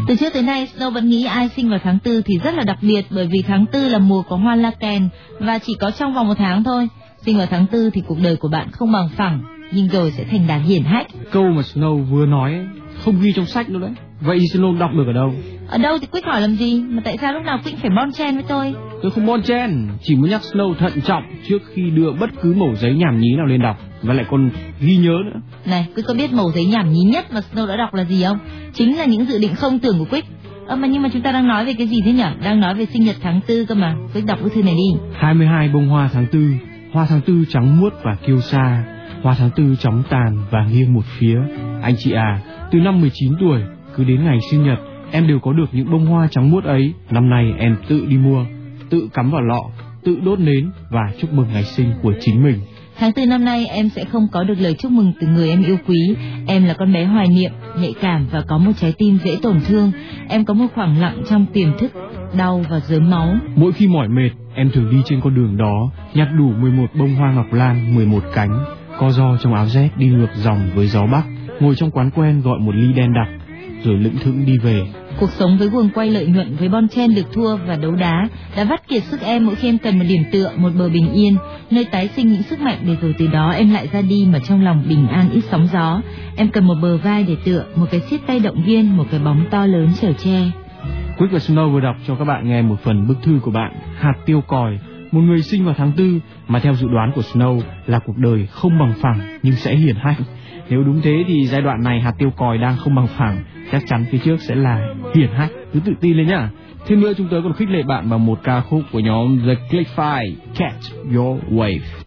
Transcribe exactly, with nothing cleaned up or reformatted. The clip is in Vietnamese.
Từ trước tới nay, Snow vẫn nghĩ ai sinh vào tháng tư thì rất là đặc biệt, bởi vì tháng tư là mùa có hoa la kèn và chỉ có trong vòng một tháng thôi. Sinh vào tháng tư thì cuộc đời của bạn không bằng phẳng, nhưng rồi sẽ thành đạt hiển hách. Câu mà Snow vừa nói ấy, không ghi trong sách đâu đấy. Vậy Snow đọc được ở đâu? Ở đâu thì Quick hỏi làm gì, mà tại sao lúc nào Quick phải bon chen với tôi? Tôi không bon chen, chỉ muốn nhắc Snow thận trọng trước khi đưa bất cứ mẩu giấy nhảm nhí nào lên đọc, và lại còn ghi nhớ nữa. Này, Quick có biết mẩu giấy nhảm nhí nhất mà Snow đã đọc là gì không? Chính là những dự định không tưởng của Quick. Ơ mà nhưng mà chúng ta đang nói về cái gì thế nhỉ? Đang nói về sinh nhật tháng tư cơ mà. Quick đọc bức thư này đi. hai mươi hai bông hoa tháng tư, hoa tháng tư trắng muốt và kiêu sa, hoa tháng tư chóng tàn và nghiêng một phía. Anh chị à, từ năm mười chín tuổi, cứ đến ngày sinh nhật, em đều có được những bông hoa trắng muốt ấy. Năm nay em tự đi mua, tự cắm vào lọ, tự đốt nến và chúc mừng ngày sinh của chính mình. Tháng tư năm nay em sẽ không có được lời chúc mừng từ người em yêu quý. Em là con bé hoài niệm, nhạy cảm và có một trái tim dễ tổn thương. Em có một khoảng lặng trong tiềm thức, đau và rớm máu. Mỗi khi mỏi mệt, em thường đi trên con đường đó, nhặt đủ mười một bông hoa ngọc lan, mười một cánh, co ro trong áo rét đi ngược dòng với gió bắc, ngồi trong quán quen gọi một ly đen đặc, rồi lững thững đi về. Cuộc sống với guồng quay lợi nhuận, với bon chen được thua và đấu đá đã vắt kiệt sức em mỗi khi em cần một điểm tựa, một bờ bình yên, nơi tái sinh những sức mạnh để rồi từ đó em lại ra đi mà trong lòng bình an ít sóng gió. Em cần một bờ vai để tựa, một cái siết tay động viên, một cái bóng to lớn chở che. Quick và Snow vừa đọc cho các bạn nghe một phần bức thư của bạn Hạt Tiêu Còi, một người sinh vào tháng tư mà theo dự đoán của Snow là cuộc đời không bằng phẳng nhưng sẽ hiển hách. Nếu đúng thế thì giai đoạn này Hạt Tiêu Còi đang không bằng phẳng, chắc chắn phía trước sẽ là hiển hách. Cứ tự tin lên nhá. Thêm nữa chúng tôi còn khích lệ bạn bằng một ca khúc của nhóm The Click Five, Catch Your Wave.